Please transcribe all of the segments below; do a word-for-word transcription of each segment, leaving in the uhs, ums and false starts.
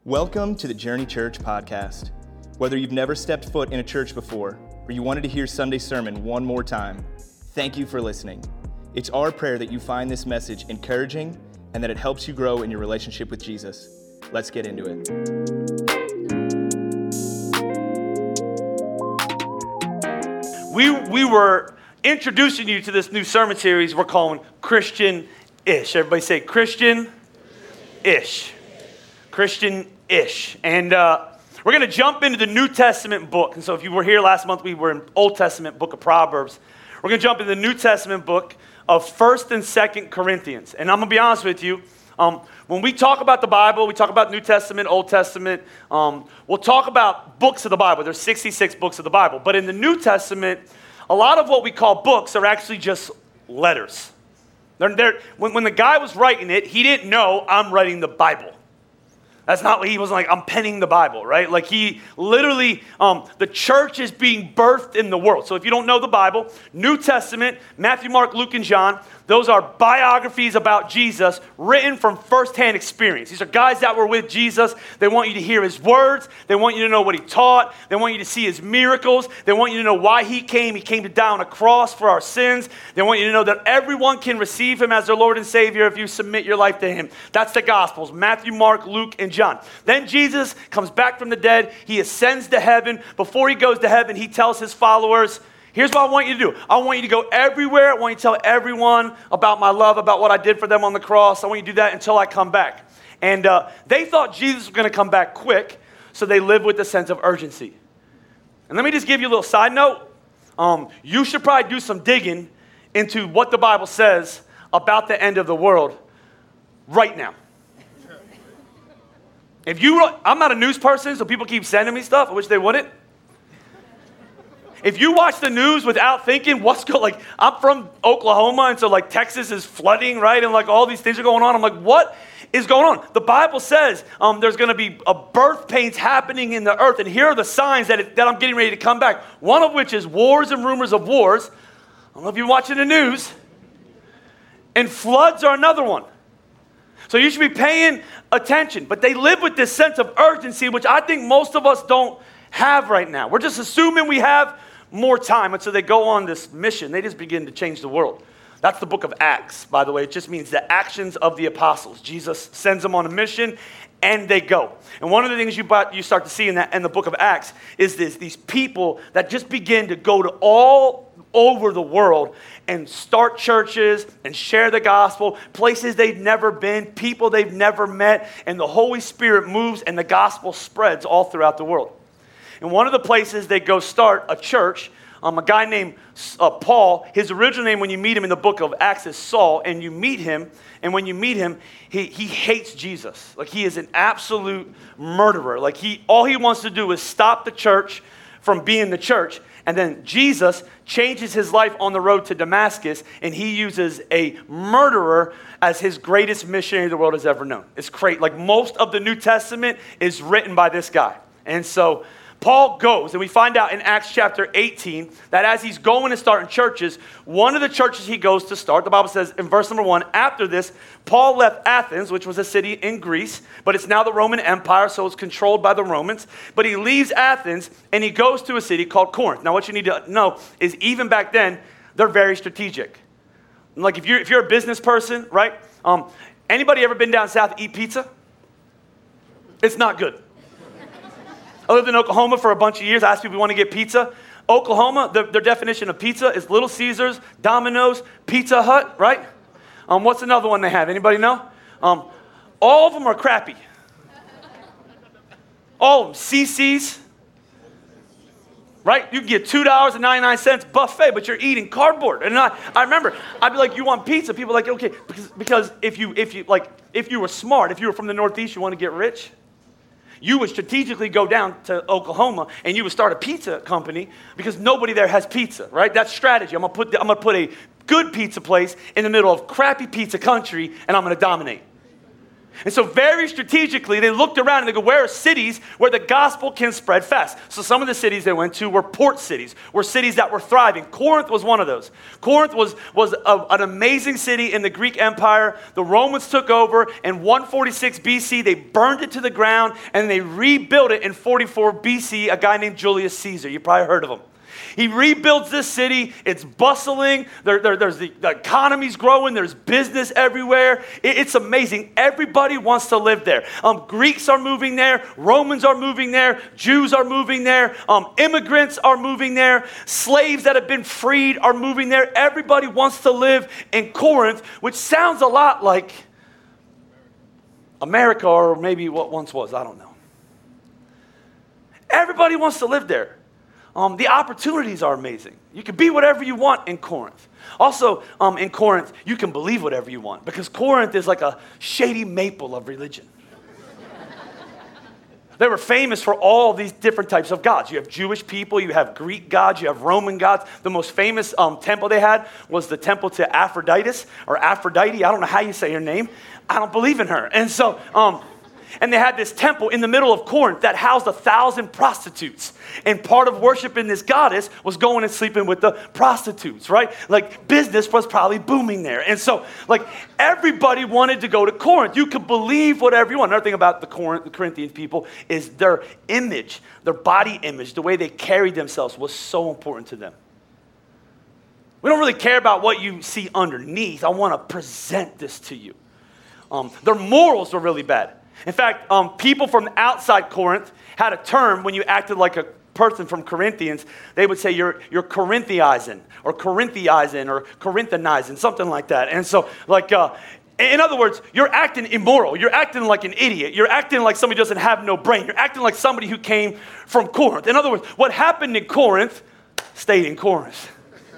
Welcome to the Journey Church podcast. Whether you've never stepped foot in a church before, or you wanted to hear Sunday sermon one more time, thank you for listening. It's our prayer that you find this message encouraging and that it helps you grow in your relationship with Jesus. Let's get into it. We, we were introducing you to this new sermon series we're calling Christian-ish. Everybody say Christian-ish. Christian-ish. And uh, we're going to jump into the New Testament book. And so if you were here last month, we were in Old Testament book of Proverbs. We're going to jump into the New Testament book of First and Second Corinthians. And I'm going to be honest with you. Um, when we talk about the Bible, we talk about New Testament, Old Testament. Um, we'll talk about books of the Bible. There's sixty-six books of the Bible. But in the New Testament, a lot of what we call books are actually just letters. They're, they're, when, when the guy was writing it, he didn't know I'm writing the Bible. That's not what he wasn't like, I'm penning the Bible, right? Like he literally, um, the church is being birthed in the world. So if you don't know the Bible, New Testament, Matthew, Mark, Luke, and John, those are biographies about Jesus written from firsthand experience. These are guys that were with Jesus. They want you to hear his words. They want you to know what he taught. They want you to see his miracles. They want you to know why he came. He came to die on a cross for our sins. They want you to know that everyone can receive him as their Lord and Savior if you submit your life to him. That's the Gospels, Matthew, Mark, Luke, and John. Then Jesus comes back from the dead. He ascends to heaven. Before he goes to heaven, he tells his followers, here's what I want you to do. I want you to go everywhere. I want you to tell everyone about my love, about what I did for them on the cross. I want you to do that until I come back. And uh, they thought Jesus was going to come back quick, so they lived with a sense of urgency. And let me just give you a little side note. Um, you should probably do some digging into what the Bible says about the end of the world right now. If you, I'm not a news person, so people keep sending me stuff. I wish they wouldn't. If you watch the news without thinking, what's going, like, I'm from Oklahoma, and so, like, Texas is flooding, right? And, like, all these things are going on. I'm like, what is going on? The Bible says um, there's going to be a birth pains happening in the earth, and here are the signs that, it, that I'm getting ready to come back. One of which is wars and rumors of wars. I don't know if you're watching the news. And floods are another one. So you should be paying attention. But they live with this sense of urgency, which I think most of us don't have right now. We're just assuming we have more time. And so they go on this mission. They just begin to change the world. That's the book of Acts, by the way. It just means the actions of the apostles. Jesus sends them on a mission, and they go. And one of the things you, you start to see in, that, in the book of Acts is this, these people that just begin to go to all over the world and start churches and share the gospel, places they've never been, people they've never met, and the Holy Spirit moves and the gospel spreads all throughout the world. And one of the places they go start a church, um, a guy named uh, Paul, his original name when you meet him in the book of Acts is Saul, and you meet him, and when you meet him, he, he hates Jesus. Like he is an absolute murderer. Like he, all he wants to do is stop the church from being the church. And then Jesus changes his life on the road to Damascus, and he uses a murderer as his greatest missionary the world has ever known. It's great. Like most of the New Testament is written by this guy. And so Paul goes, and we find out in Acts chapter eighteen that as he's going and starting churches, one of the churches he goes to start, the Bible says in verse number one, after this, Paul left Athens, which was a city in Greece, but it's now the Roman Empire, so it's controlled by the Romans. But he leaves Athens, and he goes to a city called Corinth. Now, what you need to know is even back then, they're very strategic. Like if you're, if you're a business person, right? Um, anybody ever been down south to eat pizza? It's not good. I lived in Oklahoma for a bunch of years. I asked people if you want to get pizza. Oklahoma, the, their definition of pizza is Little Caesars, Domino's, Pizza Hut, right? Um, what's another one they have? Anybody know? Um, all of them are crappy. All of them. C C's, right? You can get two dollars and ninety-nine cents buffet, but you're eating cardboard. And I, I remember, I'd be like, you want pizza? People are like, okay, because, because if you, if you, like, if you were smart, if you were from the Northeast, you want to get rich, you would strategically go down to Oklahoma and you would start a pizza company because nobody there has pizza, right? That's strategy. I'm gonna put the, I'm gonna put a good pizza place in the middle of crappy pizza country, and I'm gonna dominate. And so very strategically, they looked around and they go, where are cities where the gospel can spread fast? So some of the cities they went to were port cities, were cities that were thriving. Corinth was one of those. Corinth was, was a, an amazing city in the Greek Empire. The Romans took over in one forty-six B C. They burned it to the ground and they rebuilt it in forty-four B C, a guy named Julius Caesar. You probably heard of him. He rebuilds this city. It's bustling. There, there, there's the, the economy's growing. There's business everywhere. It, it's amazing. Everybody wants to live there. Um, Greeks are moving there. Romans are moving there. Jews are moving there. Um, immigrants are moving there. Slaves that have been freed are moving there. Everybody wants to live in Corinth, which sounds a lot like America, or maybe what once was. I don't know. Everybody wants to live there. Um, the opportunities are amazing. You can be whatever you want in Corinth. Also, um, in Corinth, you can believe whatever you want, because Corinth is like a shady maple of religion. They were famous for all these different types of gods. You have Jewish people, you have Greek gods, you have Roman gods. The most famous um, temple they had was the temple to Aphrodite, or Aphrodite. I don't know how you say her name. I don't believe in her. And so, um, and they had this temple in the middle of Corinth that housed a thousand prostitutes. And part of worshiping this goddess was going and sleeping with the prostitutes, right? Like, business was probably booming there. And so, like, everybody wanted to go to Corinth. You could believe whatever you want. Another thing about the, Corinth, the Corinthian people is their image, their body image, the way they carried themselves was so important to them. We don't really care about what you see underneath. I want to present this to you. Um, their morals were really bad. In fact, um, people from outside Corinth had a term when you acted like a person from Corinthians. They would say you're you're Corinthiizing or Corinthiizing or Corinthanizing, something like that. And so, like, uh, in other words, you're acting immoral. You're acting like an idiot. You're acting like somebody who doesn't have no brain. You're acting like somebody who came from Corinth. In other words, what happened in Corinth stayed in Corinth.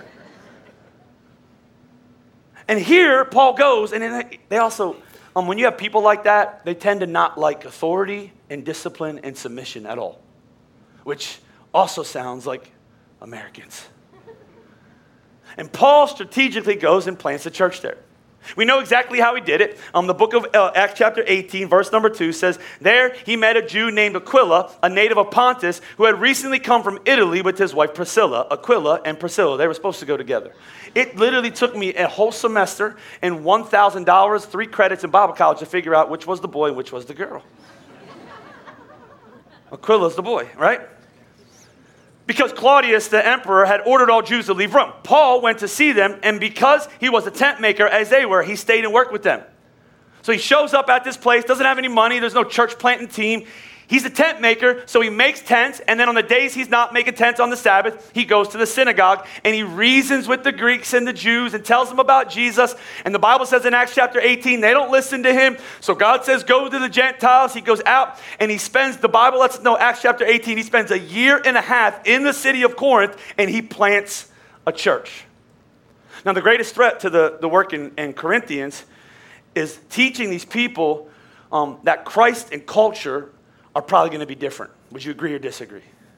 And here Paul goes, and then they also... Um, when you have people like that, they tend to not like authority and discipline and submission at all, which also sounds like Americans. And Paul strategically goes and plants a church there. We know exactly how he did it. Um, the book of uh, Acts chapter eighteen, verse number two says, there he met a Jew named Aquila, a native of Pontus, who had recently come from Italy with his wife Priscilla. Aquila and Priscilla, they were supposed to go together. It literally took me a whole semester and one thousand dollars, three credits in Bible college to figure out which was the boy and which was the girl. Aquila's the boy, right? Because Claudius, the emperor, had ordered all Jews to leave Rome. Paul went to see them, and because he was a tent maker as they were, he stayed and worked with them. So he shows up at this place, doesn't have any money, there's no church planting team. He's a tent maker, so he makes tents, and then on the days he's not making tents on the Sabbath, he goes to the synagogue, and he reasons with the Greeks and the Jews and tells them about Jesus. And the Bible says in Acts chapter eighteen, they don't listen to him. So God says, go to the Gentiles. He goes out, and he spends, the Bible lets us know, Acts chapter eighteen, he spends a year and a half in the city of Corinth, and he plants a church. Now, the greatest threat to the, the work in, in Corinthians is teaching these people um, that Christ and culture are probably going to be different. Would you agree or disagree?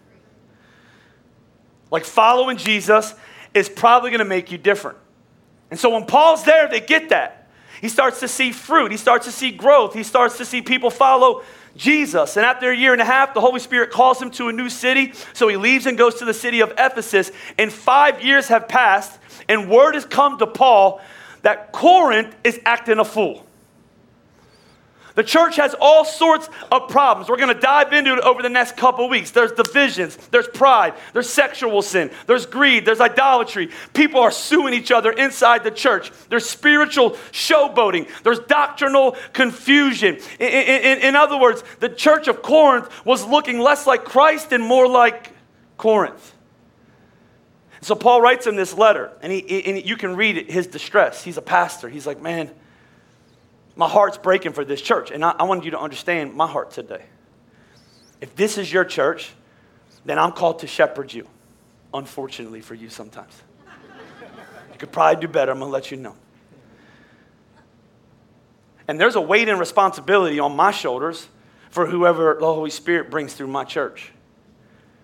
Like, following Jesus is probably going to make you different. And so when Paul's there, they get that. He starts to see fruit. He starts to see growth. He starts to see people follow Jesus. And after a year and a half, the Holy Spirit calls him to a new city. So he leaves and goes to the city of Ephesus. And five years have passed, and word has come to Paul that Corinth is acting a fool. The church has all sorts of problems. We're going to dive into it over the next couple weeks. There's divisions, there's pride, there's sexual sin, there's greed, there's idolatry. People are suing each other inside the church. There's spiritual showboating. There's doctrinal confusion. In, in, in other words, the church of Corinth was looking less like Christ and more like Corinth. So Paul writes him this letter, and, he, and you can read it, his distress. He's a pastor. He's like, man, my heart's breaking for this church. And I, I want you to understand my heart today. If this is your church, then I'm called to shepherd you. Unfortunately for you sometimes. You could probably do better. I'm going to let you know. And there's a weight and responsibility on my shoulders for whoever the Holy Spirit brings through my church.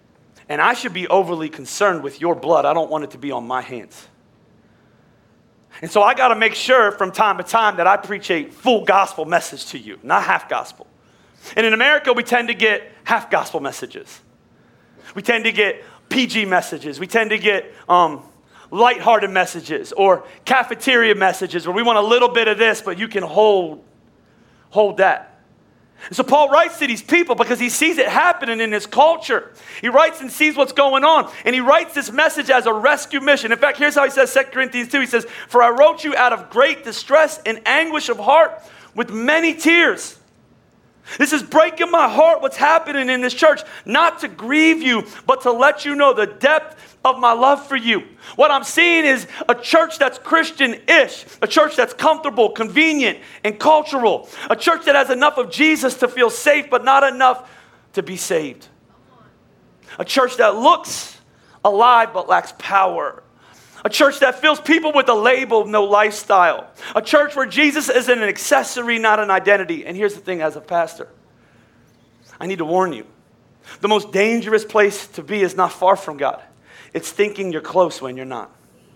And I should be overly concerned with your blood. I don't want it to be on my hands. And so I got to make sure from time to time that I preach a full gospel message to you, not half gospel. And in America, we tend to get half gospel messages. We tend to get P G messages. We tend to get um, lighthearted messages or cafeteria messages where we want a little bit of this, but you can hold, hold that. And so Paul writes to these people because he sees it happening in his culture. He writes and sees what's going on. And he writes this message as a rescue mission. In fact, here's how he says, Second Corinthians two. He says, for I wrote you out of great distress and anguish of heart with many tears. This is breaking my heart what's happening in this church. Not to grieve you, but to let you know the depth of my love for you. What I'm seeing is a church that's Christian-ish, a church that's comfortable, convenient, and cultural, a church that has enough of Jesus to feel safe, but not enough to be saved. A church that looks alive, but lacks power. A church that fills people with a label, no lifestyle. A church where Jesus is an accessory, not an identity. And here's the thing, as a pastor, I need to warn you. The most dangerous place to be is not far from God. It's thinking you're close when you're not.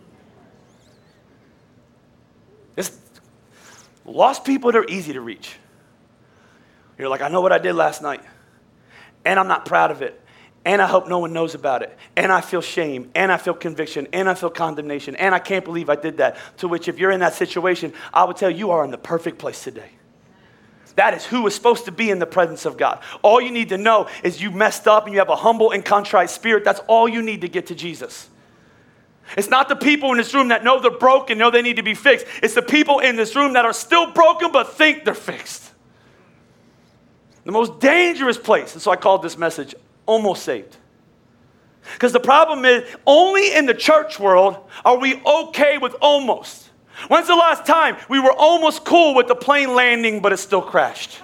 It's, lost people, they're easy to reach. You're like, I know what I did last night, and I'm not proud of it, and I hope no one knows about it, and I feel shame, and I feel conviction, and I feel condemnation, and I can't believe I did that. To which, if you're in that situation, I would tell you, you are in the perfect place today. That is who is supposed to be in the presence of God. All you need to know is you messed up and you have a humble and contrite spirit. That's all you need to get to Jesus. It's not the people in this room that know they're broken, know they need to be fixed. It's the people in this room that are still broken but think they're fixed. The most dangerous place. And so I called this message, Almost Saved. Because the problem is, only in the church world are we okay with almost. When's the last time we were almost cool with the plane landing, but it still crashed?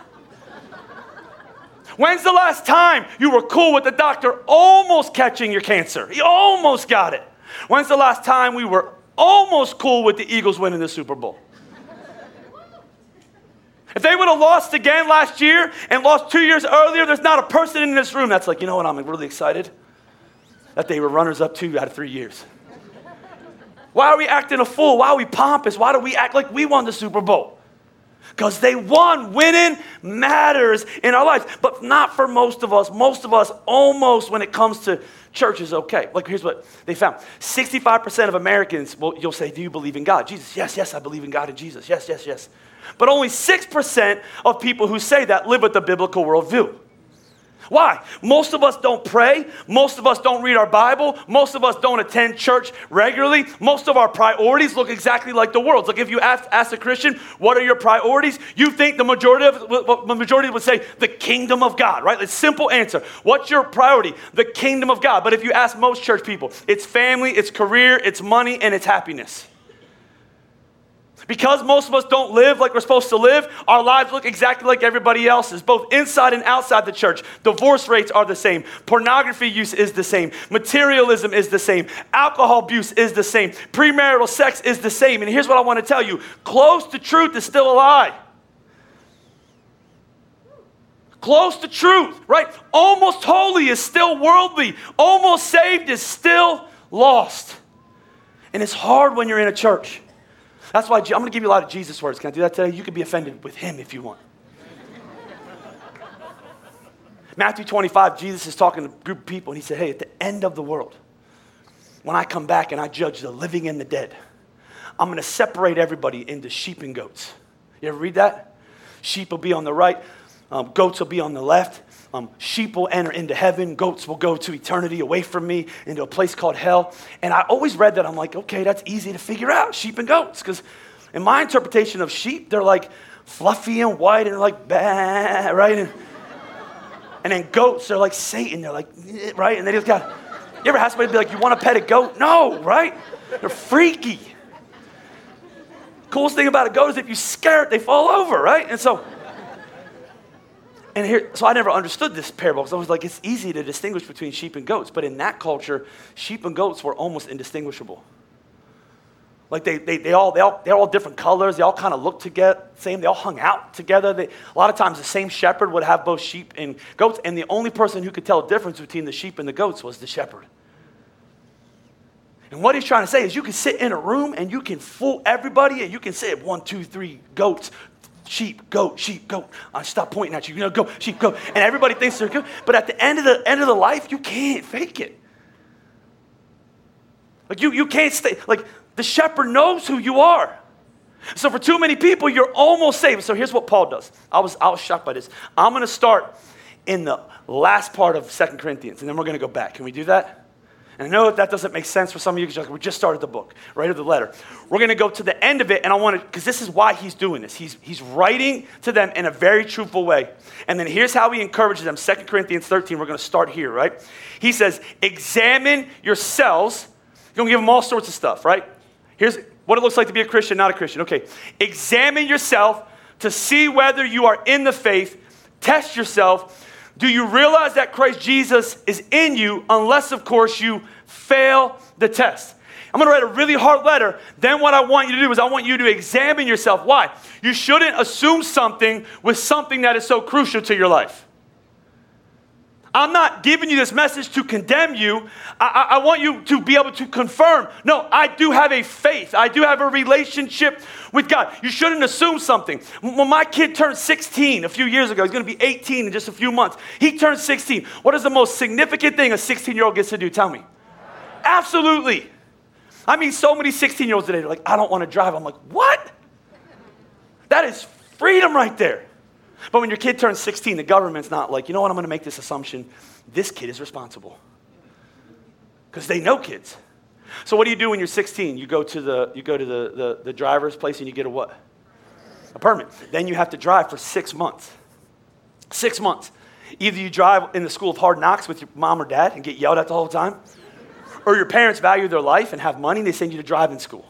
When's the last time you were cool with the doctor almost catching your cancer? He almost got it. When's the last time we were almost cool with the Eagles winning the Super Bowl? If they would have lost again last year and lost two years earlier, there's not a person in this room that's like, you know what, I'm really excited that they were runners-up two out of three years. Why are we acting a fool? Why are we pompous? Why do we act like we won the Super Bowl? Because they won. Winning matters in our lives, but not for most of us. Most of us, almost when it comes to church, is okay. Like, here's what they found. sixty-five percent of Americans, well, you'll say, do you believe in God? Jesus, yes, yes, I believe in God and Jesus. Yes, yes, yes. But only six percent of people who say that live with the biblical worldview. Why? Most of us don't pray. Most of us don't read our Bible. Most of us don't attend church regularly. Most of our priorities look exactly like the world's. Like if you ask, ask a Christian, what are your priorities? You think the majority of the majority would say the kingdom of God, right? It's a simple answer. What's your priority? The kingdom of God. But if you ask most church people, it's family, it's career, it's money, and it's happiness. Because most of us don't live like we're supposed to live, our lives look exactly like everybody else's, both inside and outside the church. Divorce rates are the same. Pornography use is the same. Materialism is the same. Alcohol abuse is the same. Premarital sex is the same. And here's what I want to tell you. Close to truth is still a lie. Close to truth, right? Almost holy is still worldly. Almost saved is still lost. And it's hard when you're in a church. That's why I'm going to give you a lot of Jesus words. Can I do that today? You can be offended with him if you want. Matthew twenty-five, Jesus is talking to a group of people, and he said, hey, at the end of the world, when I come back and I judge the living and the dead, I'm going to separate everybody into sheep and goats. You ever read that? Sheep will be on the right. Um, goats will be on the left. Um, sheep will enter into heaven. Goats will go to eternity away from me into a place called hell. And I always read that. I'm like, okay, that's easy to figure out, sheep and goats. Because in my interpretation of sheep, they're like fluffy and white and like, bah, right? And, and then goats, they're like Satan. They're like, eh, right? And they just got, you ever have somebody be like, you want to pet a goat? No, right? They're freaky. Coolest thing about a goat is if you scare it, they fall over, right? And so... And here, so I never understood this parable because I was like, it's easy to distinguish between sheep and goats. But in that culture, sheep and goats were almost indistinguishable. Like they, they, they all, they all, they're all different colors. They all kind of look together, same. They all hung out together. They, a lot of times the same shepherd would have both sheep and goats. And the only person who could tell the difference between the sheep and the goats was the shepherd. And what he's trying to say is you can sit in a room and you can fool everybody and you can say one, two, three, goats, sheep, goat, sheep, goat. I stop pointing at you, you know, go, sheep, goat. And everybody thinks they're good. But at the end of the end of the life, you can't fake it. Like you, you can't stay, like the shepherd knows who you are. So for too many people, you're almost saved. So here's what Paul does. I was, I was shocked by this. I'm going to start in the last part of Second Corinthians, and then we're going to go back. Can we do that? And I know that, that doesn't make sense for some of you because we just started the book, right, or the letter. We're going to go to the end of it, and I want to, because this is why he's doing this. He's, he's writing to them in a very truthful way. And then here's how he encourages them. Second Corinthians thirteen, we're going to start here, right? He says, examine yourselves. He's going to give them all sorts of stuff, right? Here's what it looks like to be a Christian, not a Christian. Okay, examine yourself to see whether you are in the faith. Test yourself. Do you realize that Christ Jesus is in you unless, of course, you fail the test? I'm going to write a really hard letter. Then what I want you to do is I want you to examine yourself. Why? You shouldn't assume something with something that is so crucial to your life. I'm not giving you this message to condemn you. I, I, I want you to be able to confirm, no, I do have a faith. I do have a relationship with God. You shouldn't assume something. When my kid turned sixteen a few years ago, he's going to be eighteen in just a few months. He turned sixteen. What is the most significant thing a sixteen-year-old gets to do? Tell me. Absolutely. I mean, so many sixteen-year-olds today, they're like, I don't want to drive. I'm like, what? That is freedom right there. But when your kid turns sixteen, the government's not like, you know what, I'm going to make this assumption. This kid is responsible. Because they know kids. So what do you do when you're sixteen? You go to the you go to the, the, the driver's place and you get a what? A permit. Then you have to drive for six months. Six months. Either you drive in the school of hard knocks with your mom or dad and get yelled at the whole time, or your parents value their life and have money and they send you to driving school.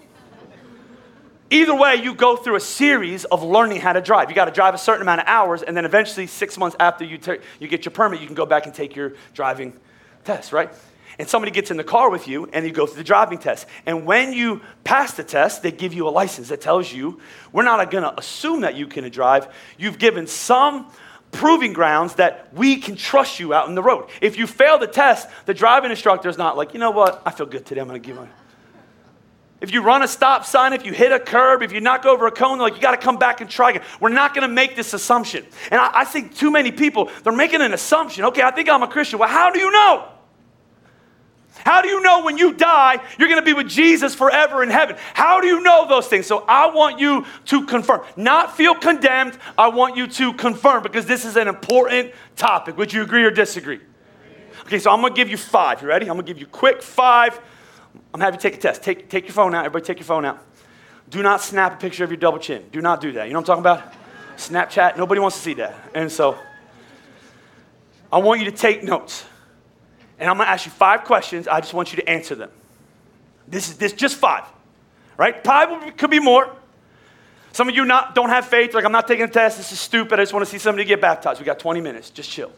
Either way, you go through a series of learning how to drive. You got to drive a certain amount of hours, and then eventually, six months after you, ter- you get your permit, you can go back and take your driving test, right? And somebody gets in the car with you, and you go through the driving test. And when you pass the test, they give you a license that tells you, we're not going to assume that you can drive. You've given some proving grounds that we can trust you out in the road. If you fail the test, the driving instructor is not like, you know what, I feel good today, I'm going to give my... If you run a stop sign, if you hit a curb, if you knock over a cone, like you got to come back and try again. We're not going to make this assumption. And I, I think too many people, they're making an assumption. Okay, I think I'm a Christian. Well, how do you know? How do you know when you die, you're going to be with Jesus forever in heaven? How do you know those things? So I want you to confirm. Not feel condemned. I want you to confirm because this is an important topic. Would you agree or disagree? Okay, so I'm going to give you five. You ready? I'm going to give you quick five. I'm going to have you take a test. Take, take your phone out. Everybody take your phone out. Do not snap a picture of your double chin. Do not do that. You know what I'm talking about? Snapchat. Nobody wants to see that. And so I want you to take notes. And I'm going to ask you five questions. I just want you to answer them. This is this just five. Right? Probably could be more. Some of you not don't have faith. Like, I'm not taking a test. This is stupid. I just want to see somebody get baptized. We got twenty minutes. Just chill.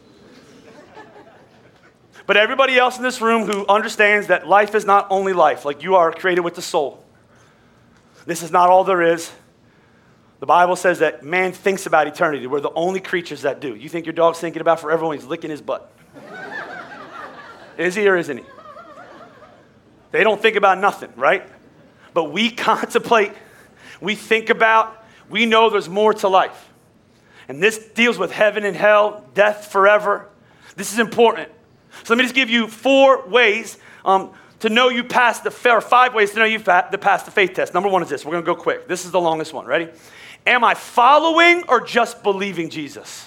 But everybody else in this room who understands that life is not only life, like you are created with the soul. This is not all there is. The Bible says that man thinks about eternity. We're the only creatures that do. You think your dog's thinking about forever when he's licking his butt? Is he or isn't he? They don't think about nothing, right? But we contemplate, we think about, we know there's more to life. And this deals with heaven and hell, death forever. This is important. So let me just give you four ways um, to know you passed the fair, five ways to know you fa- to pass the faith test. Number one is this. We're going to go quick. This is the longest one. Ready? Am I following or just believing Jesus?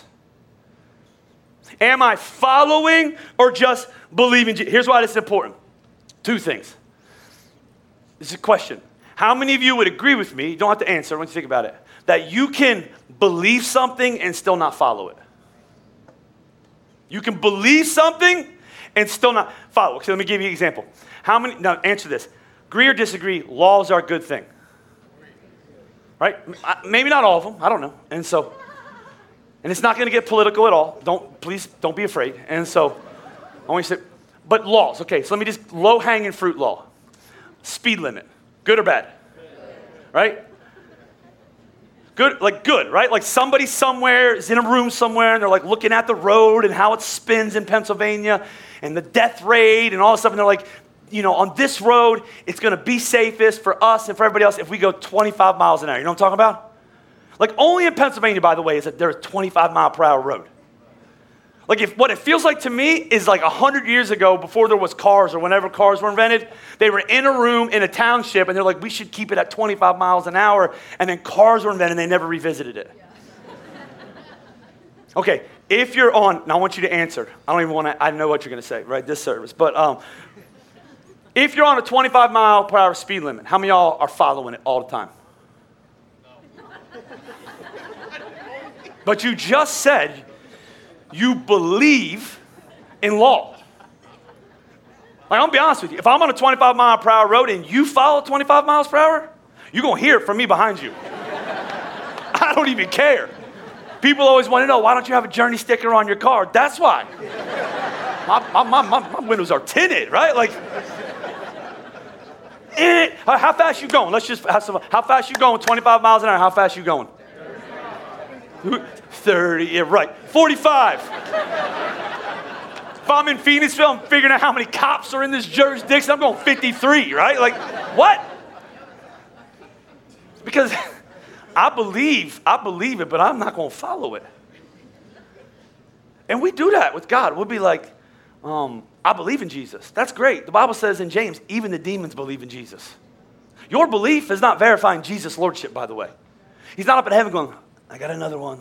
Am I following or just believing Jesus? Here's why this is important. Two things. This is a question. How many of you would agree with me? You don't have to answer. I want you to think about it. That you can believe something and still not follow it. You can believe something and still not follow. So let me give you an example. How many, now answer this. Agree or disagree, laws are a good thing. Right? Maybe not all of them. I don't know. And so, and it's not going to get political at all. Don't, please don't be afraid. And so, I want you to say, but laws. Okay, so let me just, low-hanging fruit law. Speed limit. Good or bad? Right? Good, like good, right? Like somebody somewhere is in a room somewhere and they're like looking at the road and how it spins in Pennsylvania and the death rate and all this stuff. And they're like, you know, on this road, it's going to be safest for us and for everybody else if we go twenty-five miles an hour. You know what I'm talking about? Like only in Pennsylvania, by the way, is that there's a twenty-five mile per hour road. Like if what it feels like to me is like one hundred years ago before there was cars or whenever cars were invented, they were in a room in a township and they're like, we should keep it at twenty-five miles an hour. And then cars were invented and they never revisited it. Okay, if you're on, now I want you to answer. I don't even want to, I know what you're going to say, right, this service. But um, if you're on a twenty-five mile per hour speed limit, how many of y'all are following it all the time? But you just said you believe in law. Like, I'm going to be honest with you. If I'm on a twenty-five mile per hour road and you follow twenty-five miles per hour, you're going to hear it from me behind you. I don't even care. People always want to know, why don't you have a Journey sticker on your car? That's why. My, my, my, my, my windows are tinted, right? Like, eh, how fast you going? Let's just have some, how fast you going? twenty-five miles an hour. How fast you going? thirty, yeah, right. forty-five. If I'm in Phoenixville, I'm figuring out how many cops are in this jurisdiction. I'm going fifty-three, right? Like, what? Because I believe, I believe it, but I'm not going to follow it. And we do that with God. We'll be like, um, I believe in Jesus. That's great. The Bible says in James, even the demons believe in Jesus. Your belief is not verifying Jesus' lordship, by the way. He's not up in heaven going, I got another one.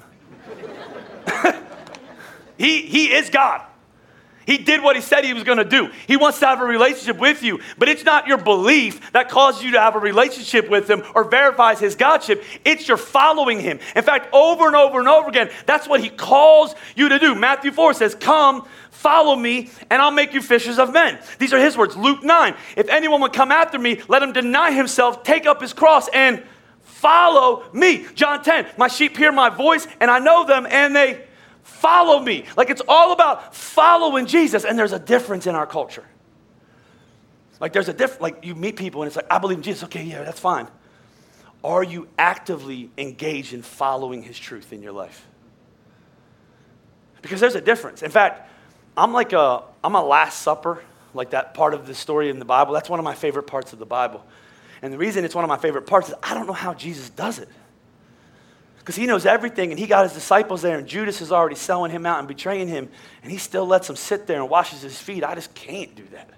he, he is God. He did what he said he was going to do. He wants to have a relationship with you, but it's not your belief that causes you to have a relationship with him or verifies his godship. It's your following him. In fact, over and over and over again, that's what he calls you to do. Matthew four says, come, follow me, and I'll make you fishers of men. These are his words. Luke nine, if anyone would come after me, let him deny himself, take up his cross, and follow me. John ten, my sheep hear my voice, and I know them, and they follow me. Like, it's all about following Jesus, and there's a difference in our culture. Like, there's a difference. Like, you meet people, and it's like, I believe in Jesus. Okay, yeah, that's fine. Are you actively engaged in following his truth in your life? Because there's a difference. In fact, I'm like a, I'm a Last Supper, like that part of the story in the Bible. That's one of my favorite parts of the Bible. And the reason it's one of my favorite parts is I don't know how Jesus does it. Because he knows everything, and he got his disciples there, and Judas is already selling him out and betraying him, and he still lets them sit there and washes his feet. I just can't do that.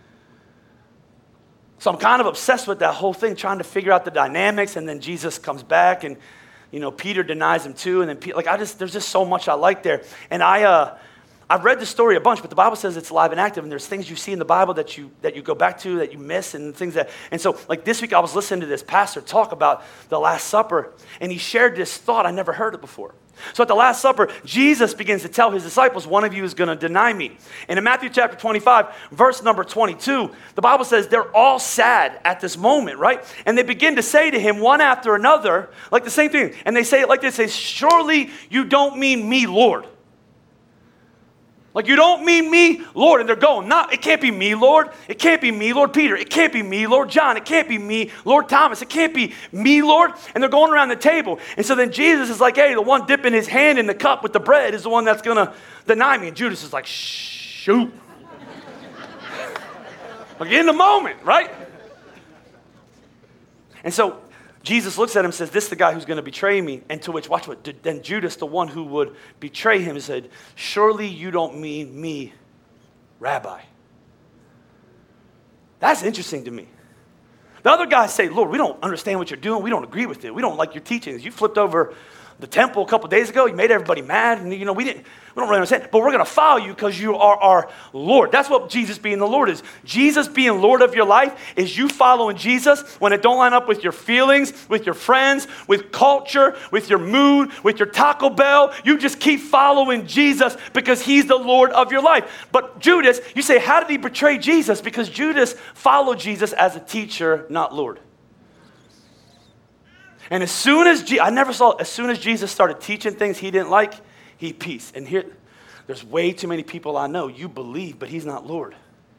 So I'm kind of obsessed with that whole thing, trying to figure out the dynamics, and then Jesus comes back, and, you know, Peter denies him too, and then, Peter, like, I just, there's just so much I like there. And I, uh, I've read the story a bunch, but the Bible says it's alive and active, and there's things you see in the Bible that you that you go back to, that you miss, and things that, and so like this week I was listening to this pastor talk about the Last Supper, and he shared this thought. I never heard it before. So at the Last Supper, Jesus begins to tell his disciples, one of you is going to deny me. And in Matthew chapter twenty-five, verse number twenty-two, the Bible says they're all sad at this moment, right? And they begin to say to him one after another, like the same thing, and they say it like this, they say, surely you don't mean me, Lord. Like, you don't mean me, Lord. And they're going, no, it can't be me, Lord. It can't be me, Lord Peter. It can't be me, Lord John. It can't be me, Lord Thomas. It can't be me, Lord. And they're going around the table. And so then Jesus is like, hey, the one dipping his hand in the cup with the bread is the one that's going to deny me. And Judas is like, shoot. Like, in the moment, right? And so Jesus looks at him and says, this is the guy who's going to betray me. And to which, watch what, then Judas, the one who would betray him, said, surely you don't mean me, Rabbi. That's interesting to me. The other guys say, Lord, we don't understand what you're doing. We don't agree with it. We don't like your teachings. You flipped over the temple a couple days ago. You made everybody mad. And, you know, we didn't, we don't really understand. But we're going to follow you because you are our Lord. That's what Jesus being the Lord is. Jesus being Lord of your life is you following Jesus when it don't line up with your feelings, with your friends, with culture, with your mood, with your Taco Bell. You just keep following Jesus because he's the Lord of your life. But Judas, you say, how did he betray Jesus? Because Judas followed Jesus as a teacher, not Lord. And as soon as, Je- I never saw, as soon as Jesus started teaching things he didn't like, he peaced. And here, there's way too many people I know, you believe, but he's not Lord.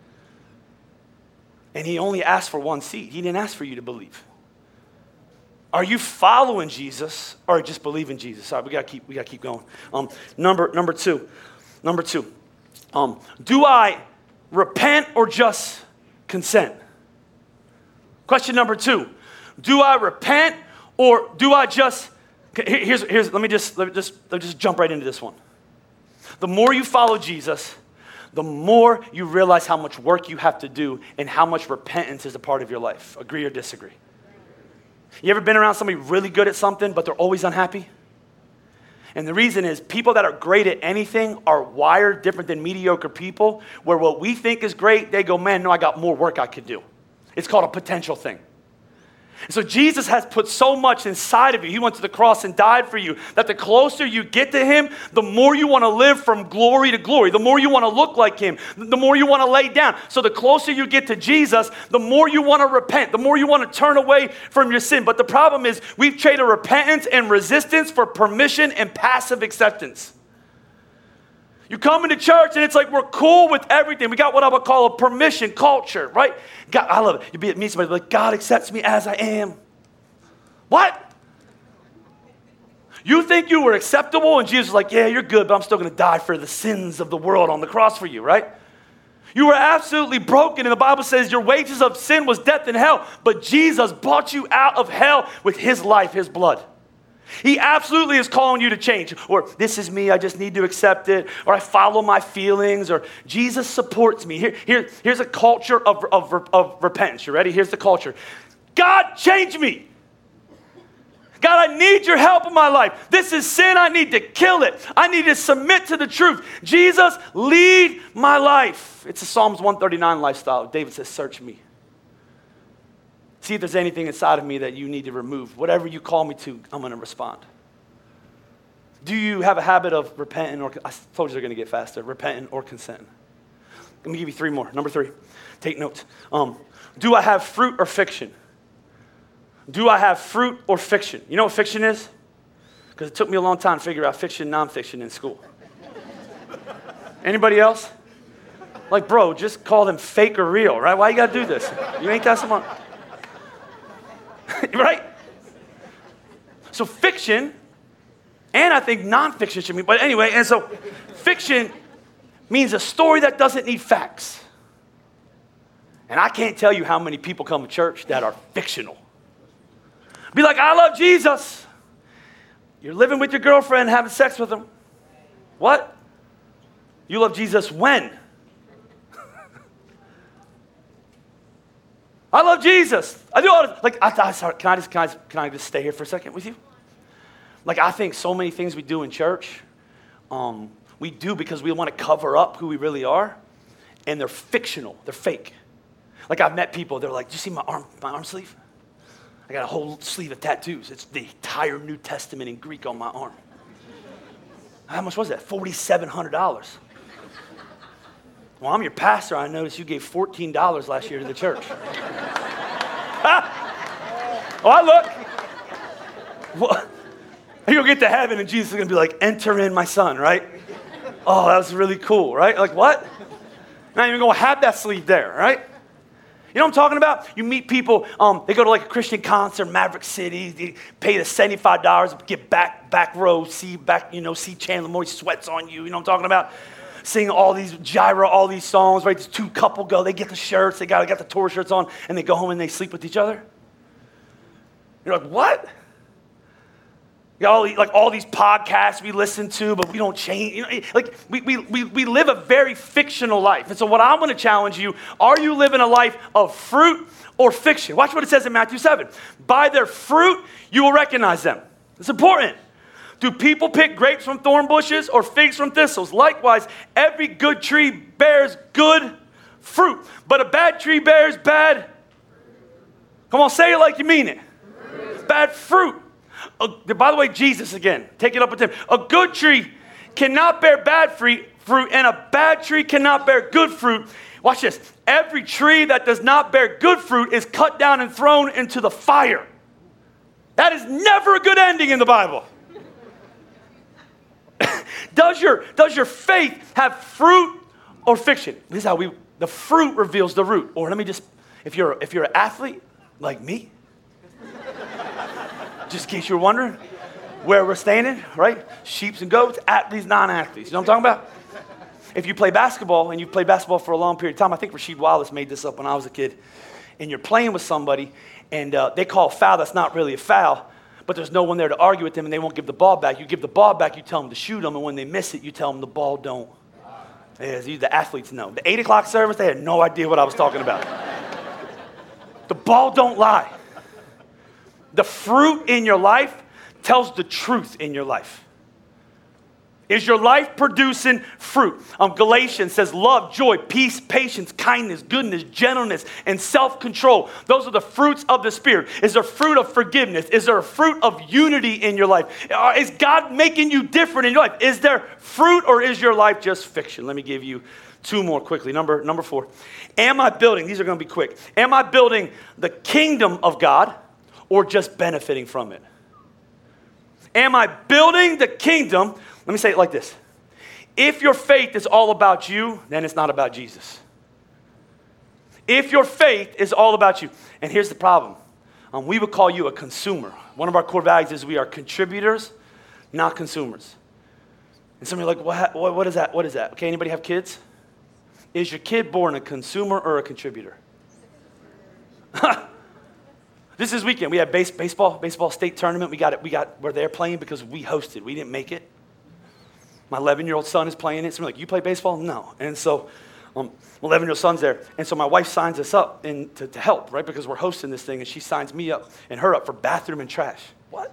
And he only asked for one seat. He didn't ask for you to believe. Are you following Jesus or just believe in Jesus? Sorry, we gotta keep, we gotta keep going. Um, number, number two, number two, um, do I repent or just consent. Question number two, do I repent or do I just, here's, here's let me just, let me just, let me just jump right into this one. The more you follow Jesus, the more you realize how much work you have to do and how much repentance is a part of your life. Agree or disagree? You ever been around somebody really good at something, but they're always unhappy? And the reason is people that are great at anything are wired different than mediocre people, where what we think is great, they go, man, no, I got more work I could do. It's called a potential thing. So Jesus has put so much inside of you. He went to the cross and died for you, that the closer you get to him, the more you want to live from glory to glory, the more you want to look like him, the more you want to lay down. So the closer you get to Jesus, the more you want to repent, the more you want to turn away from your sin. But the problem is we've traded repentance and resistance for permission and passive acceptance. You come into church and it's like we're cool with everything. We got what I would call a permission culture, right? God, I love it. You be meet somebody like, God accepts me as I am. What? You think you were acceptable? And Jesus was like, yeah, you're good, but I'm still going to die for the sins of the world on the cross for you, right? You were absolutely broken, and the Bible says your wages of sin was death and hell, but Jesus bought you out of hell with his life, his blood. He absolutely is calling you to change. Or this is me, I just need to accept it. Or I follow my feelings. Or Jesus supports me. Here, here, here's a culture of, of, of repentance. You ready? Here's the culture. God, change me. God, I need your help in my life. This is sin. I need to kill it. I need to submit to the truth. Jesus, lead my life. It's a Psalms one thirty-nine lifestyle. David says, search me. See if there's anything inside of me that you need to remove. Whatever you call me to, I'm going to respond. Do you have a habit of repenting or, I told you they're going to get faster, repenting or consenting? Let me give you three more. Number three, take notes. Um, do I have fruit or fiction? Do I have fruit or fiction? You know what fiction is? Because it took me a long time to figure out fiction, nonfiction in school. Anybody else? Like, bro, just call them fake or real, right? Why you got to do this? You ain't that smart. Right? So fiction, and I think nonfiction should be, but anyway, and so fiction means a story that doesn't need facts. And I can't tell you how many people come to church that are fictional. Be like, I love Jesus. You're living with your girlfriend, having sex with him. What? You love Jesus when? I love Jesus. I do all this. Like, I, I, sorry, can I just, can I, can I just stay here for a second with you? Like, I think so many things we do in church, um, we do because we want to cover up who we really are, and they're fictional. They're fake. Like, I've met people, they're like, do you see my arm, my arm sleeve? I got a whole sleeve of tattoos. It's the entire New Testament in Greek on my arm. How much was that? four thousand seven hundred dollars. Well, I'm your pastor. I noticed you gave fourteen dollars last year to the church. Oh, I look. Well, you're going to get to heaven and Jesus is going to be like, enter in my son, right? Oh, that was really cool, right? Like, what? Not even going to have that sleeve there, right? You know what I'm talking about? You meet people, um, they go to like a Christian concert, Maverick City, they pay the seventy-five dollars, get back, back row, see back, you know, see Chandler Moore, he sweats on you, you know what I'm talking about? Sing all these gyra, all these songs, right? These two couple go, they get the shirts, they got, they got the tour shirts on, and they go home and they sleep with each other. You're like, what? You got all these, like all these podcasts we listen to, but we don't change. You know, like we, we, we, we live a very fictional life. And so what I'm going to challenge you, are you living a life of fruit or fiction? Watch what it says in Matthew seven. By their fruit, you will recognize them. It's important. Do people pick grapes from thorn bushes or figs from thistles? Likewise, every good tree bears good fruit, but a bad tree bears bad. Come on, say it like you mean it. Bad fruit. Uh, by the way, Jesus again, take it up with him. A good tree cannot bear bad fruit, and a bad tree cannot bear good fruit. Watch this. Every tree that does not bear good fruit is cut down and thrown into the fire. That is never a good ending in the Bible. Does your, does your faith have fruit or fiction? This is how we, the fruit reveals the root. Or let me just, if you're, if you're an athlete like me, just in case you were wondering where we're standing, right? Sheeps and goats, athletes, non-athletes. You know what I'm talking about? if you play basketball and you've played basketball for a long period of time, I think Rasheed Wallace made this up when I was a kid, and you're playing with somebody and uh, they call a foul that's not really a foul, but there's no one there to argue with them and they won't give the ball back. You give the ball back, you tell them to shoot them, and when they miss it, you tell them the ball don't. Yeah, the athletes know. The eight o'clock service, they had no idea what I was talking about. The ball don't lie. The fruit in your life tells the truth in your life. Is your life producing fruit? Um, Galatians says love, joy, peace, patience, kindness, goodness, gentleness, and self-control. Those are the fruits of the Spirit. Is there fruit of forgiveness? Is there a fruit of unity in your life? Is God making you different in your life? Is there fruit, or is your life just fiction? Let me give you two more quickly. Number, number four. Am I building, these are going to be quick. Am I building the kingdom of God or just benefiting from it? Am I building the kingdom? Let me say it like this. If your faith is all about you, then it's not about Jesus. If your faith is all about you, and here's the problem. Um, we would call you a consumer. One of our core values is we are contributors, not consumers. And some of you are like, what, what, what is that? What is that? Okay, anybody have kids? Is your kid born a consumer or a contributor? This is weekend. We had base, baseball, baseball state tournament. We got it. We got. We're there playing because we hosted. We didn't make it. My eleven-year-old son is playing it. So we're like, you play baseball? No. And so um, my eleven-year-old son's there. And so my wife signs us up in, to, to help, right? Because we're hosting this thing. And she signs me up and her up for bathroom and trash. What?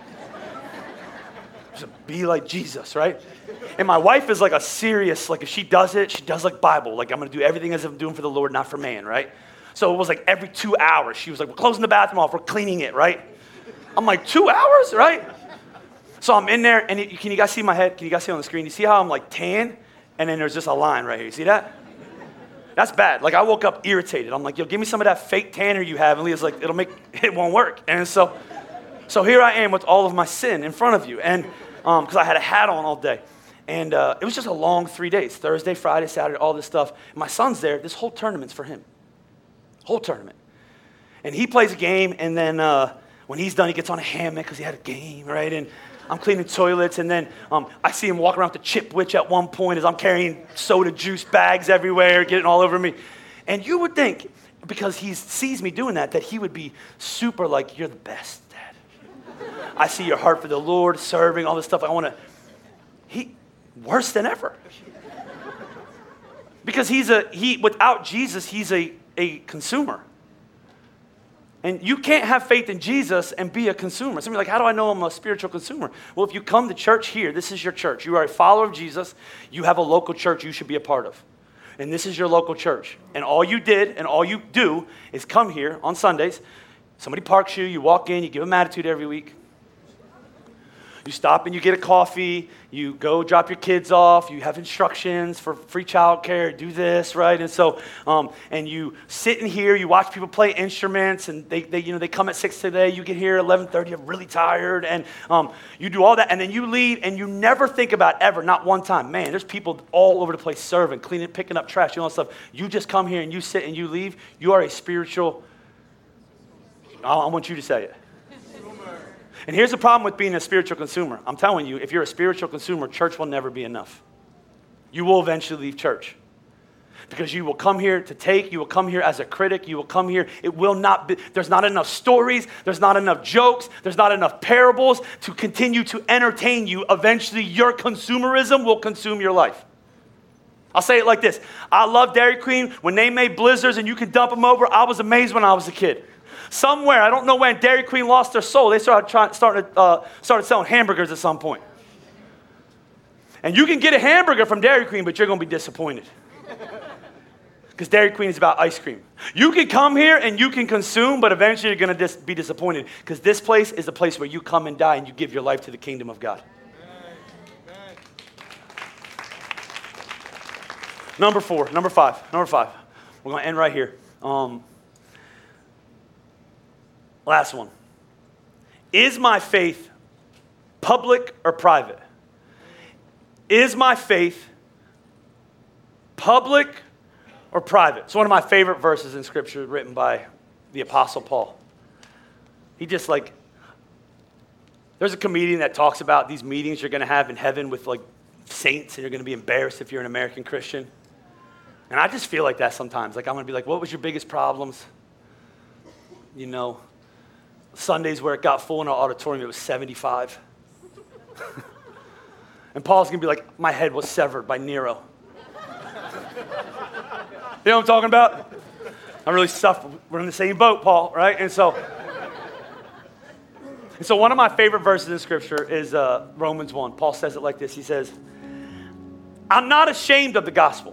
Just be like Jesus, right? And my wife is like a serious, like if she does it, she does like Bible. Like I'm going to do everything as if I'm doing for the Lord, not for man, right? So it was like every two hours. She was like, we're closing the bathroom off. We're cleaning it, right? I'm like, two hours, right? So I'm in there, and it, can you guys see my head? Can you guys see on the screen? You see how I'm like tan? And then there's just a line right here. You see that? That's bad. Like I woke up irritated. I'm like, yo, give me some of that fake tanner you have. And Leah's like, it'll make, it won't work. And so, so here I am with all of my sin in front of you. And um, because I had a hat on all day. And uh, it was just a long three days. Thursday, Friday, Saturday, all this stuff. My son's there. This whole tournament's for him. Whole tournament. And he plays a game, and then uh, when he's done, he gets on a hammock because he had a game, right? And I'm cleaning toilets, and then um, I see him walk around with the chip witch at one point as I'm carrying soda juice bags everywhere, getting all over me. And you would think, because he sees me doing that, that he would be super like, you're the best, Dad. I see your heart for the Lord, serving, all this stuff. I want to, he, worse than ever. Because he's a, he, without Jesus, he's a, a consumer. And you can't have faith in Jesus and be a consumer. Somebody's like, how do I know I'm a spiritual consumer? Well, if you come to church here, this is your church. You are a follower of Jesus. You have a local church you should be a part of. And this is your local church. And all you did and all you do is come here on Sundays. Somebody parks you, you walk in, you give them attitude every week. You stop and you get a coffee, you go drop your kids off, you have instructions for free childcare, do this, right? And so, um, and you sit in here, you watch people play instruments, and they, they you know, they come at six today, you get here at eleven thirty, you're really tired, and um, you do all that, and then you leave, and you never think about ever, not one time, man, there's people all over the place serving, cleaning, picking up trash, you know, all that stuff. You just come here and you sit and you leave, you are a spiritual, I, I want you to say it. And here's the problem with being a spiritual consumer. I'm telling you, if you're a spiritual consumer, church will never be enough. You will eventually leave church. Because you will come here to take, you will come here as a critic, you will come here, it will not be, there's not enough stories, there's not enough jokes, there's not enough parables to continue to entertain you. Eventually, your consumerism will consume your life. I'll say it like this. I love Dairy Queen. When they made Blizzards and you could dump them over, I was amazed when I was a kid. Somewhere, I don't know when, Dairy Queen lost their soul. They started trying, started, uh, started selling hamburgers at some point. And you can get a hamburger from Dairy Queen, but you're going to be disappointed. Because Dairy Queen is about ice cream. You can come here and you can consume, but eventually you're going to dis- be disappointed. Because this place is the place where you come and die and you give your life to the kingdom of God. Number four, number five, number five. We're going to end right here. Um, Last one. Is my faith public or private? Is my faith public or private? It's one of my favorite verses in Scripture written by the Apostle Paul. He just like, there's a comedian that talks about these meetings you're going to have in heaven with like saints and you're going to be embarrassed if you're an American Christian. And I just feel like that sometimes. Like I'm going to be like, what was your biggest problems? You know, Sundays where it got full in our auditorium, it was seventy-five. And Paul's going to be like, my head was severed by Nero. You know what I'm talking about? I really suffer. We're in the same boat, Paul, right? And so, and so one of my favorite verses in Scripture is uh, Romans one. Paul says it like this. He says, I'm not ashamed of the gospel.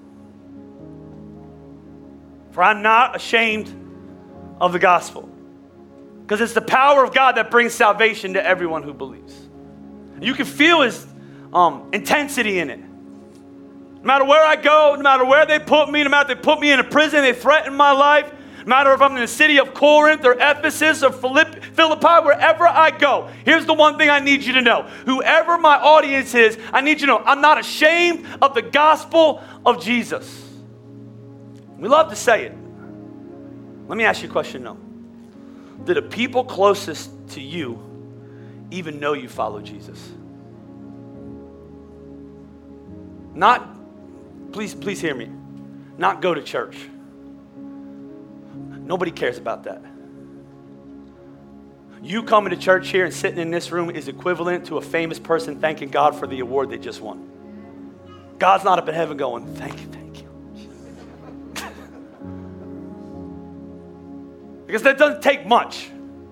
For I'm not ashamed of the gospel. Because it's the power of God that brings salvation to everyone who believes. You can feel his um, intensity in it. No matter where I go, no matter where they put me, no matter if they put me in a prison, they threaten my life, no matter if I'm in the city of Corinth or Ephesus or Philippi, wherever I go, here's the one thing I need you to know. Whoever my audience is, I need you to know, I'm not ashamed of the gospel of Jesus. We love to say it. Let me ask you a question, though. Do the people closest to you even know you follow Jesus? Not, please, please hear me, not go to church. Nobody cares about that. You coming to church here and sitting in this room is equivalent to a famous person thanking God for the award they just won. God's not up in heaven going, thank you, thank you. Because that doesn't take much.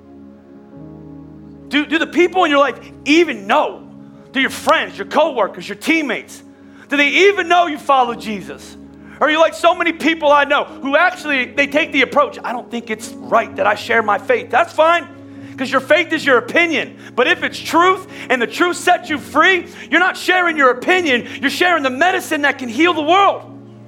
Do, do the people in your life even know? Do your friends, your coworkers, your teammates, do they even know you follow Jesus? Or are you like so many people I know who actually, they take the approach, I don't think it's right that I share my faith. That's fine, because your faith is your opinion. But if it's truth and the truth sets you free, you're not sharing your opinion, you're sharing the medicine that can heal the world.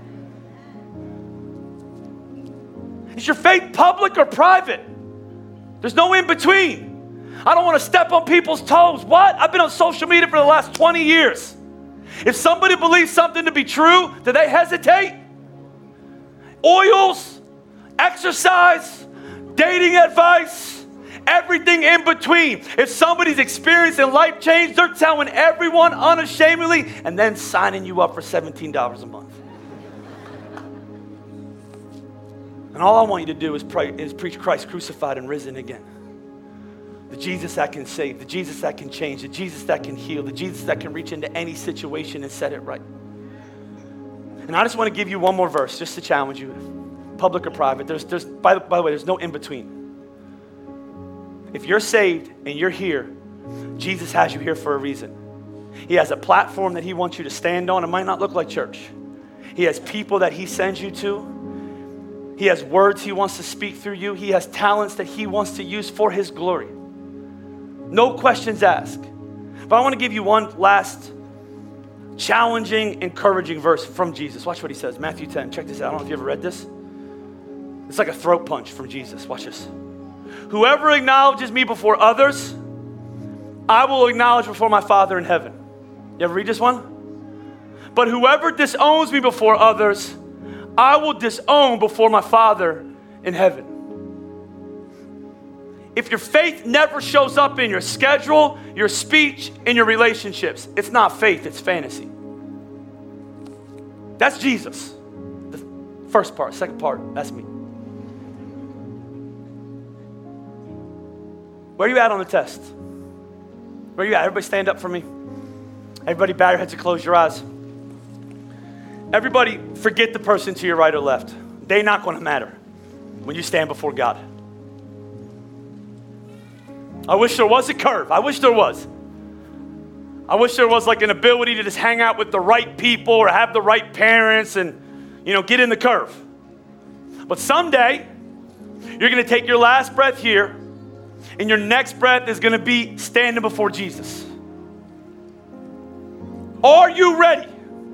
Is your faith public or private? There's no in between. I don't want to step on people's toes. What? I've been on social media for the last twenty years. If somebody believes something to be true, do they hesitate? Oils, exercise, dating advice, everything in between. If somebody's experiencing life change, they're telling everyone unashamedly and then signing you up for seventeen dollars a month. And all I want you to do is, pray, is preach Christ crucified and risen again. The Jesus that can save, the Jesus that can change, the Jesus that can heal, the Jesus that can reach into any situation and set it right. And I just want to give you one more verse just to challenge you, public or private. There's, there's, by, the, by the way, there's no in between. If you're saved and you're here, Jesus has you here for a reason. He has a platform that he wants you to stand on. It might not look like church. He has people that he sends you to. He has words he wants to speak through you. He has talents that he wants to use for his glory. No questions asked. But I want to give you one last challenging, encouraging verse from Jesus. Watch what he says. Matthew ten. Check this out. I don't know if you ever read this. It's like a throat punch from Jesus. Watch this. Whoever acknowledges me before others, I will acknowledge before my Father in heaven. You ever read this one? But whoever disowns me before others, I will disown before my Father in heaven. If your faith never shows up in your schedule, your speech, in your relationships, it's not faith, it's fantasy. That's Jesus. The first part, second part, that's me. Where are you at on the test? Where are you at? Everybody stand up for me. Everybody bow your heads and close your eyes. Everybody forget the person to your right or left. They're not going to matter when you stand before God. I wish there was a curve. I wish there was. I wish there was like an ability to just hang out with the right people or have the right parents and, you know, get in the curve. But someday, you're going to take your last breath here and your next breath is going to be standing before Jesus. Are you ready?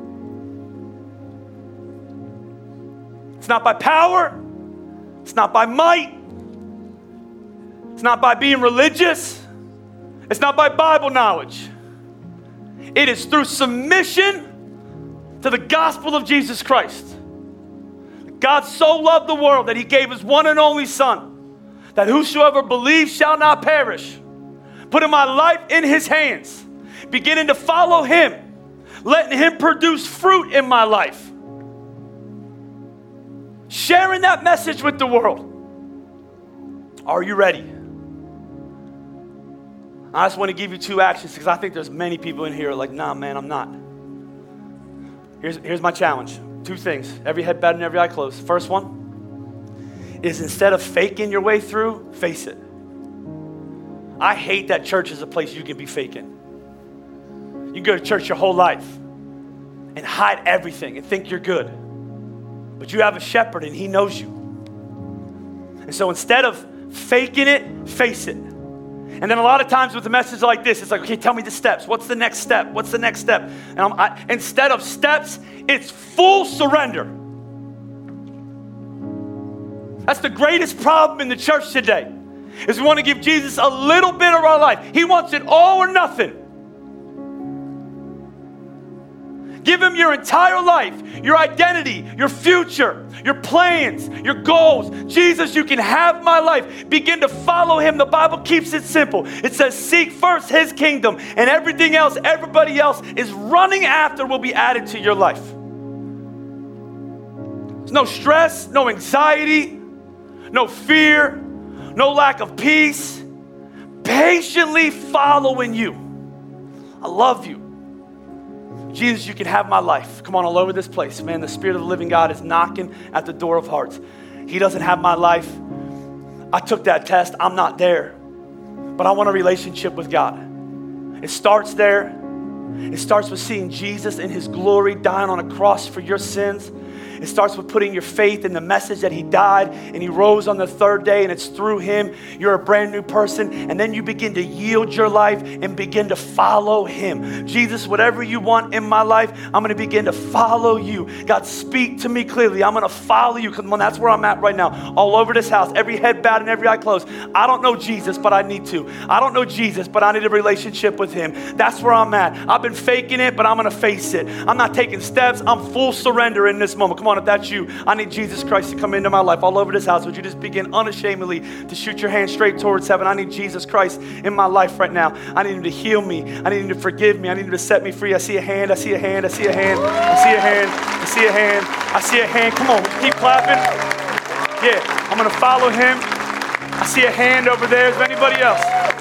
It's not by power. It's not by might. It's not by being religious. It's not by Bible knowledge. It is through submission to the gospel of Jesus Christ. God so loved the world that he gave his one and only Son, that whosoever believes shall not perish. Putting my life in his hands, beginning to follow him, letting him produce fruit in my life. Sharing that message with the world. Are you ready? I just want to give you two actions because I think there's many people in here like, nah, man, I'm not. Here's, here's my challenge. Two things. Every head bowed and every eye closed. First one is instead of faking your way through, face it. I hate that church is a place you can be faking. You go to church your whole life and hide everything and think you're good. But you have a shepherd and he knows you. And so instead of faking it, face it. And then a lot of times with a message like this, it's like, okay, tell me the steps. What's the next step? What's the next step? And I'm, I, instead of steps, it's full surrender. That's the greatest problem in the church today, is we want to give Jesus a little bit of our life. He wants it all or nothing. Give him your entire life, your identity, your future, your plans, your goals. Jesus, you can have my life. Begin to follow him. The Bible keeps it simple. It says, seek first his kingdom, and everything else, everybody else is running after will be added to your life. There's no stress, no anxiety, no fear, no lack of peace. Patiently following you. I love you. Jesus, you can have my life. Come on, all over this place. Man, the Spirit of the living God is knocking at the door of hearts. He doesn't have my life. I took that test. I'm not there. But I want a relationship with God. It starts there. It starts with seeing Jesus in his glory dying on a cross for your sins. It starts with putting your faith in the message that he died and he rose on the third day, and it's through him you're a brand new person. And then you begin to yield your life and begin to follow him. Jesus, whatever you want in my life, I'm going to begin to follow you. God, speak to me clearly. I'm going to follow you. Come on, that's where I'm at right now. All over this house, every head bowed and every eye closed. I don't know Jesus, but I need to. I don't know Jesus, but I need a relationship with him. That's where I'm at. I've been faking it, but I'm going to face it. I'm not taking steps. I'm full surrender in this moment. Come on, if that's you, I need Jesus Christ to come into my life. All over this house, would you just begin unashamedly to shoot your hand straight towards heaven? I need Jesus Christ in my life right now. I need him to heal me. I need him to forgive me. I need him to set me free. I see a hand. I see a hand. I see a hand. I see a hand. I see a hand. I see a hand. Come on, keep clapping. Yeah, I'm going to follow him. I see a hand over there. Is there anybody else?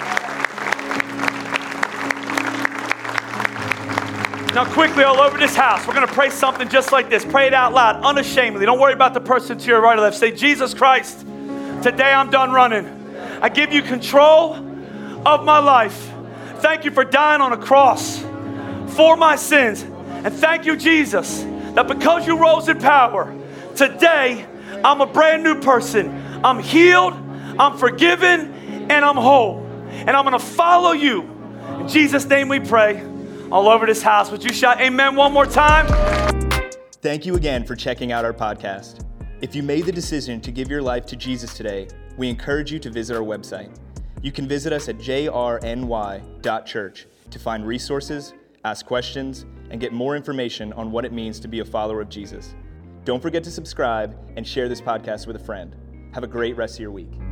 Now quickly, all over this house, we're going to pray something just like this. Pray it out loud, unashamedly. Don't worry about the person to your right or left. Say, Jesus Christ, today I'm done running. I give you control of my life. Thank you for dying on a cross for my sins. And thank you, Jesus, that because you rose in power, today I'm a brand new person. I'm healed, I'm forgiven, and I'm whole. And I'm going to follow you. In Jesus' name we pray. All over this house. Would you shout amen one more time? Thank you again for checking out our podcast. If you made the decision to give your life to Jesus today, we encourage you to visit our website. You can visit us at j r n y dot church to find resources, ask questions, and get more information on what it means to be a follower of Jesus. Don't forget to subscribe and share this podcast with a friend. Have a great rest of your week.